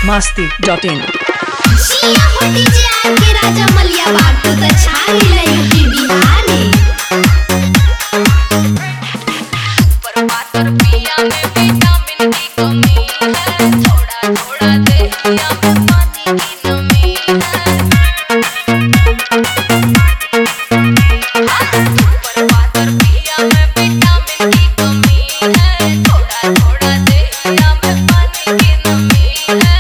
masti.in जिया हो DJ के राजा मलिया बात तो छा गइल यूपी बिहार में ऊपर पातर पिया में विटामिन की कमी है थोड़ा थोड़ा देहिया में पानी की नमी है ऊपर पातर पिया में विटामिन की कमी है थोड़ा थोड़ा देहिया में पानी की नमी है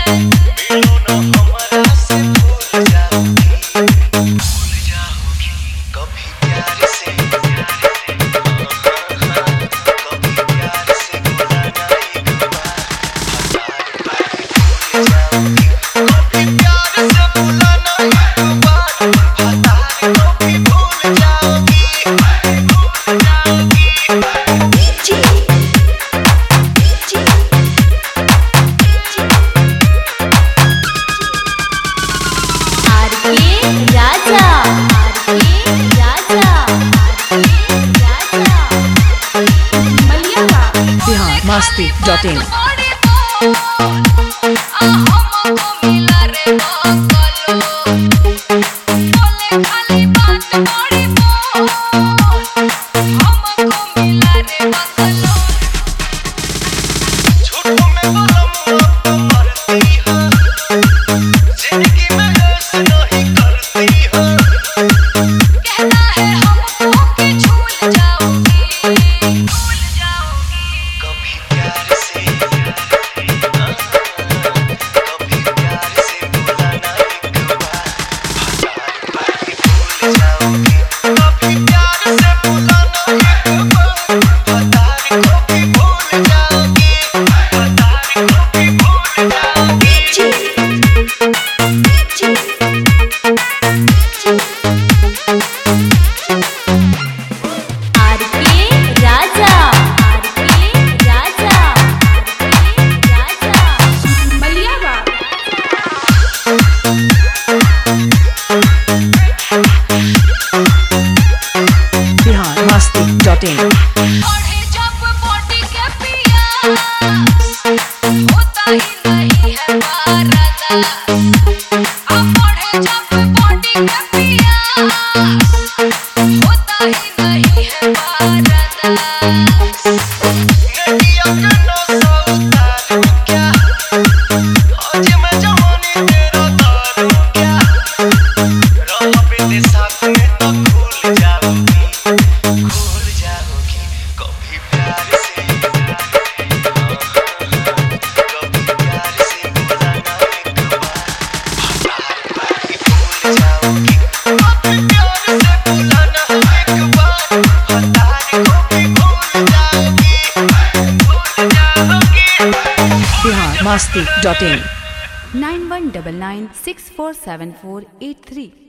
masti.in masti.in masti.in 9199647483